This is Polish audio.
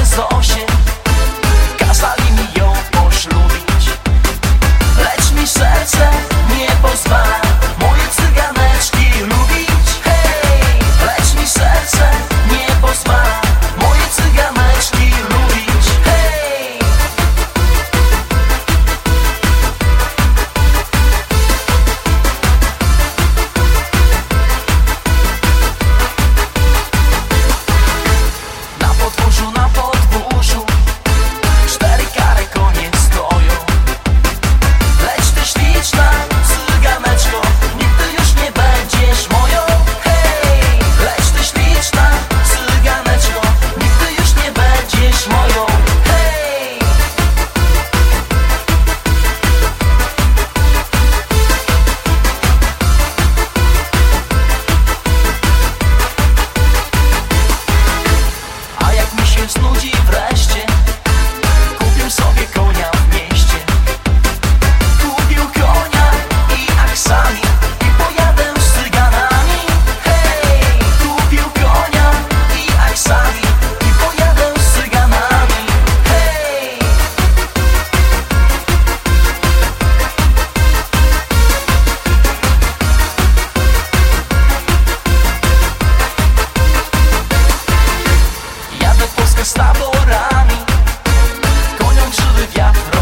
Zosie, kazali mi ją poślubić, lecz mi serce nie pozwala moje cyganeczki lubić. Hej, lecz mi serce nie pozwala moje cyganeczki lubić. Hej, na podwórzu 4 kare konie stoją, lecz ty śliczna cyganeczko, nigdy już nie będziesz moją. Hej, lecz ty śliczna cyganeczko, nigdy już nie będziesz moją. Hej, a jak mi się znudzi wreszcie, kupię sobie konia w mieście. Kupił konia i aksami i pojadę z cyganami. Hej, kupił konia i aksami i pojadę z cyganami. Hej, jadę w Polskę z taborami, koniom krzywy wiatr